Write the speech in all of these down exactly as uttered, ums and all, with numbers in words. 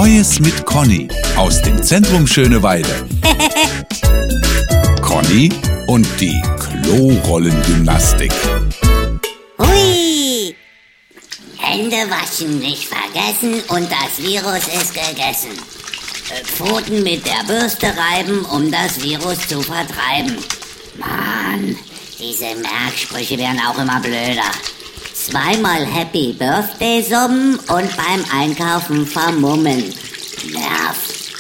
Neues mit Conny aus dem Zentrum Schöneweide. Conny und die Klorollengymnastik. Hui! Hände waschen nicht vergessen und das Virus ist gegessen. Pfoten mit der Bürste reiben, um das Virus zu vertreiben. Mann, diese Merksprüche werden auch immer blöder. Zweimal Happy Birthday summen und beim Einkaufen vermummen. Nerv.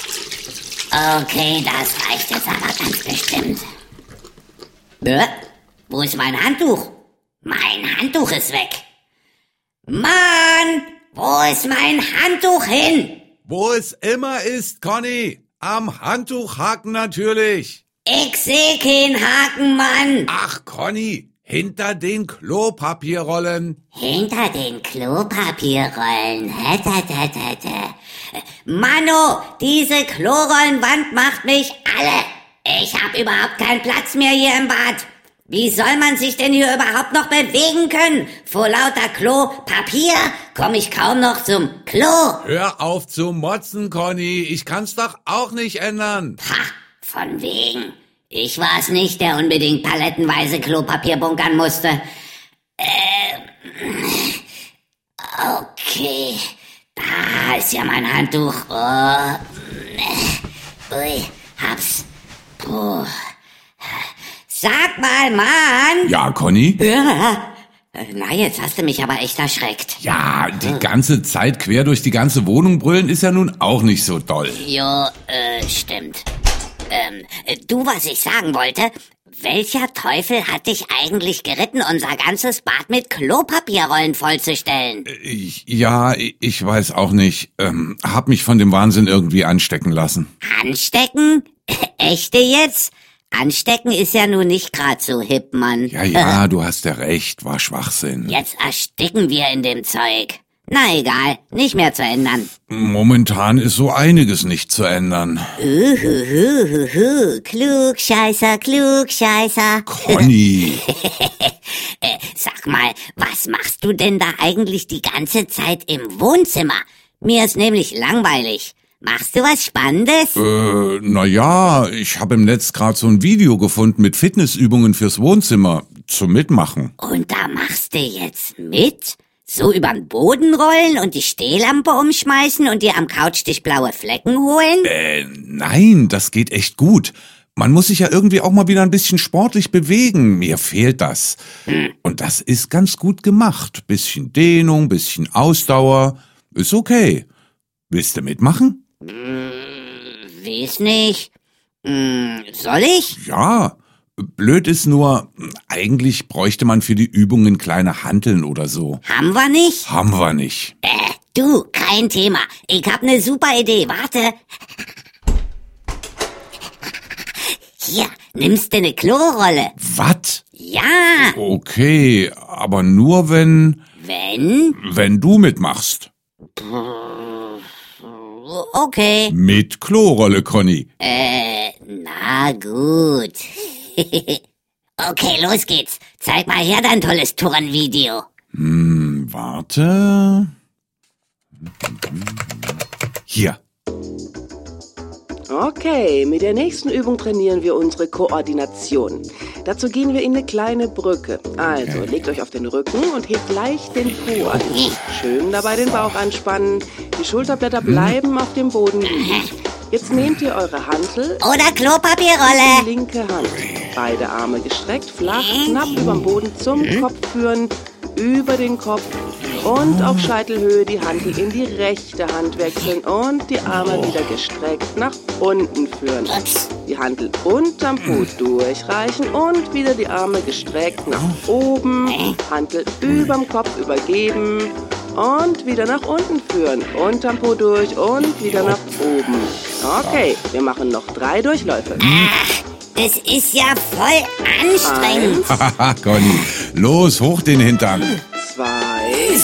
Okay, das reicht jetzt aber ganz bestimmt. Bäh, wo ist mein Handtuch? Mein Handtuch ist weg. Mann, wo ist mein Handtuch hin? Wo es immer ist, Conny. Am Handtuchhaken natürlich. Ich seh keinen Haken, Mann. Ach, Conny, hinter den Klopapierrollen. Hinter den Klopapierrollen. Hätte, hätte, hätte. Mano, diese Klorollenwand macht mich alle. Ich hab überhaupt keinen Platz mehr hier im Bad. Wie soll man sich denn hier überhaupt noch bewegen können? Vor lauter Klopapier komme ich kaum noch zum Klo. Hör auf zu motzen, Conny. Ich kann's doch auch nicht ändern. Ha, von wegen. Ich war's nicht, der unbedingt palettenweise Klopapier bunkern musste. Äh, okay. Da ist ja mein Handtuch. Oh. Ui, hab's. Puh. Sag mal, Mann. Ja, Conny? Ja. Na, jetzt hast du mich aber echt erschreckt. Ja, die ganze Zeit quer durch die ganze Wohnung brüllen ist ja nun auch nicht so doll. Jo, äh, stimmt. Ähm, du, was ich sagen wollte, welcher Teufel hat dich eigentlich geritten, unser ganzes Bad mit Klopapierrollen vollzustellen? Ich, ja, ich weiß auch nicht. Ähm, hab mich von dem Wahnsinn irgendwie anstecken lassen. Anstecken? Echte jetzt? Anstecken ist ja nun nicht grad so hip, Mann. Ja, ja, du hast ja recht, war Schwachsinn. Jetzt ersticken wir in dem Zeug. Na egal, nicht mehr zu ändern. Momentan ist so einiges nicht zu ändern. Uhuhuhuhu, Klugscheißer, Klugscheißer. Conny. äh, sag mal, was machst du denn da eigentlich die ganze Zeit im Wohnzimmer? Mir ist nämlich langweilig. Machst du was Spannendes? Äh, na ja, ich habe im Netz gerade so ein Video gefunden mit Fitnessübungen fürs Wohnzimmer zum Mitmachen. Und da machst du jetzt mit? So übern Boden rollen und die Stehlampe umschmeißen und dir am Couchtisch blaue Flecken holen? Äh, nein, das geht echt gut. Man muss sich ja irgendwie auch mal wieder ein bisschen sportlich bewegen. Mir fehlt das. Hm. Und das ist ganz gut gemacht. Bisschen Dehnung, bisschen Ausdauer. Ist okay. Willst du mitmachen? Hm, weiß nicht. Hm, soll ich? Ja. Blöd ist nur, eigentlich bräuchte man für die Übungen kleine Hanteln oder so. Haben wir nicht? Haben wir nicht. Äh, du, kein Thema. Ich hab ne super Idee. Warte. Hier, nimmst du ne Klorolle? Was? Ja. Okay, aber nur wenn... Wenn? Wenn du mitmachst. Okay. Mit Klorolle, Conny. Äh, na gut. Okay, los geht's. Zeig mal her dein tolles Turnvideo. Hm, warte. Hier. Okay, mit der nächsten Übung trainieren wir unsere Koordination. Dazu gehen wir in eine kleine Brücke. Also, Okay. legt euch auf den Rücken und hebt leicht den Po an. Schön dabei den Bauch anspannen. Die Schulterblätter bleiben auf dem Boden liegen. Jetzt nehmt ihr eure Hantel Oder in Klopapierrolle. die linke Hand. Beide Arme gestreckt, flach, knapp überm Boden zum Kopf führen, über den Kopf und auf Scheitelhöhe die Hantel in die rechte Hand wechseln und die Arme wieder gestreckt nach unten führen. Ups. Die Hantel unterm Po durchreichen und wieder die Arme gestreckt nach oben, Hantel überm Kopf übergeben und wieder nach unten führen. Unterm Po durch und wieder nach oben. Okay, wir machen noch drei Durchläufe. Ach, das ist ja voll anstrengend. Haha, Conny. Los, hoch den Hintern. Zwei,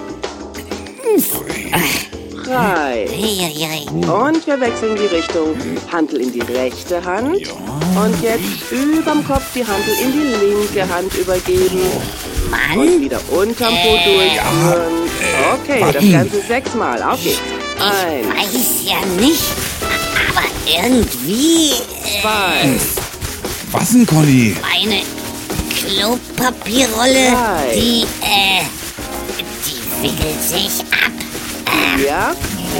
drei. Und wir wechseln die Richtung. Hantel in die rechte Hand. Und jetzt überm Kopf die Hantel in die linke Hand übergeben. Und Mann, wieder unterm Po durchführen. Okay, das Ganze sechsmal. Auf geht's. Eins. Weiß ja nicht, aber irgendwie äh, Zwei. Was denn, Conny? meine Klopapierrolle, Drei. die, äh, die wickelt sich ab. Ja?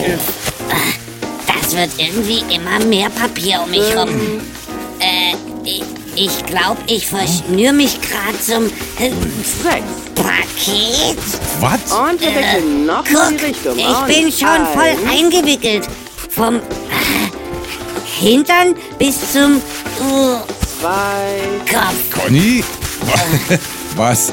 Das wird irgendwie immer mehr Papier um mich rum. Äh, ich, ich glaube, ich verschnür mich gerade zum äh, Sechs. Paket. Was? Und wir wechseln noch mal Guck, die Richtung. ich Und bin schon voll eins. eingewickelt. Vom äh, Hintern bis zum uh, Zwei. Kopf. Conny? Was?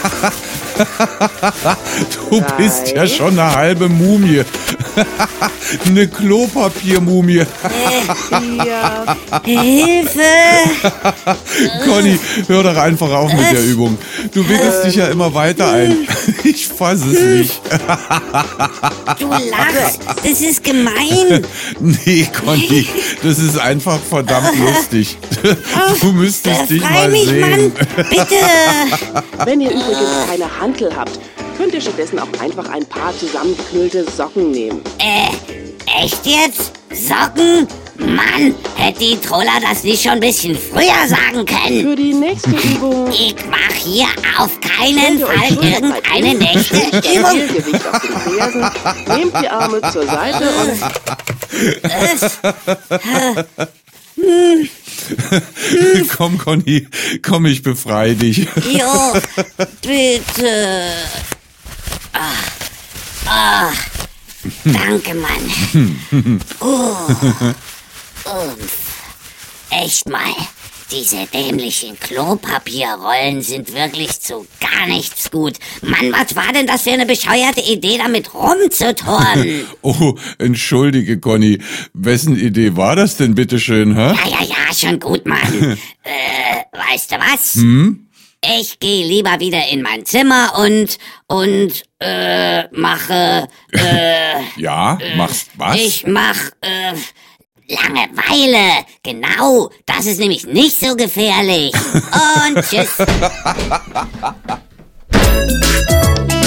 Du bist ja schon eine halbe Mumie. Eine Klopapiermumie. Vier. Hilfe! Conny, hör doch einfach auf mit der Übung. Du wickelst dich ja immer weiter ein. Ich fass es nicht. Du lachst. Das ist gemein. Nee, Conny, das ist einfach verdammt lustig. Du müsstest dich Befrei mal mich, sehen. Mann. Bitte. Wenn ihr übrigens keine Hantel habt, könnt ihr stattdessen auch einfach ein paar zusammengeknüllte Socken nehmen. Äh, echt jetzt? Socken? Mann, hätte die Troller das nicht schon ein bisschen früher sagen können. Für die nächste Übung Ich mach hier auf keinen stellt ihr euch Fall schulterbreit irgendeine hin, nächste stabiles Übung. Gewicht auf den Fersen, nehmt die Arme zur Seite und Komm, Conny, komm, ich befreie dich. Jo, bitte. Ah, ah, danke, Mann. Oh, Umpf. Echt mal, diese dämlichen Klopapierrollen sind wirklich zu gar nichts gut. Mann, was war denn das für eine bescheuerte Idee, damit rumzuturnen? Oh, entschuldige, Conny. Wessen Idee war das denn, bitteschön, hä? Ja, ja, ja, schon gut, Mann. äh, weißt du was? Hm? Ich gehe lieber wieder in mein Zimmer und, und, äh, mache, äh, Ja, machst was? ich mach, äh, Langeweile. Genau, das ist nämlich nicht so gefährlich. Und tschüss.